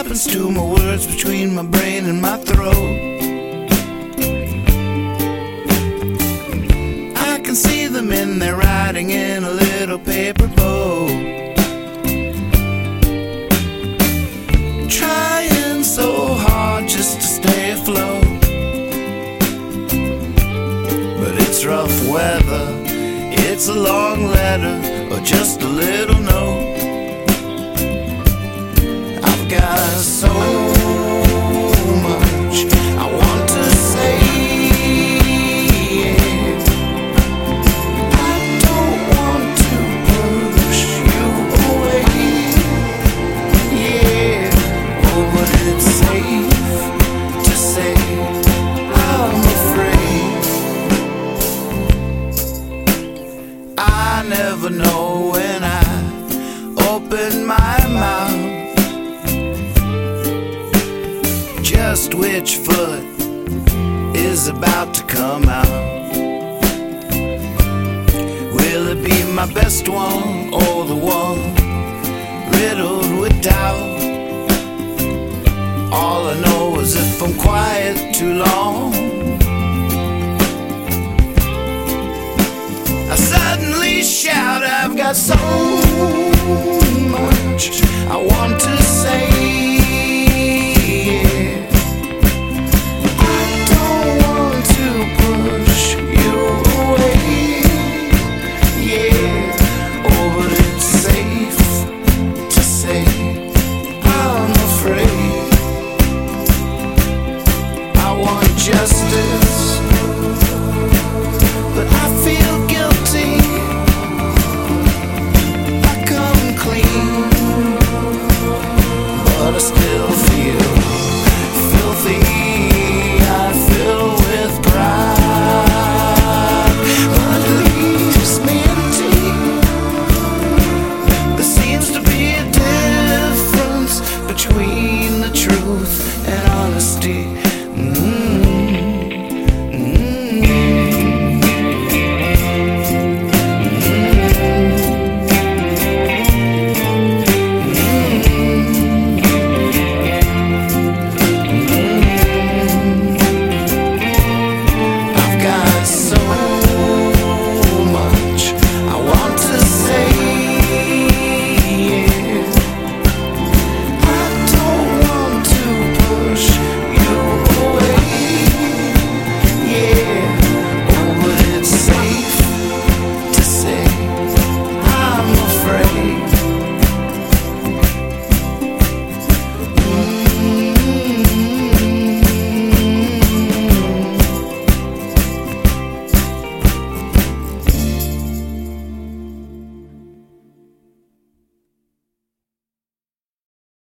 happens to my words between my brain and my throat? I can see them in there riding in a little paper boat, trying so hard just to stay afloat. But it's rough weather, it's a long letter or just a little note. I've got so much I want to say. I don't want to push you away. Yeah, oh, but it's safe to say I'm afraid. I never know when I open my mouth just which foot is about to come out. Will it be my best one or the one riddled with doubt? All I know is if I'm quiet too long, I suddenly shout, I've got so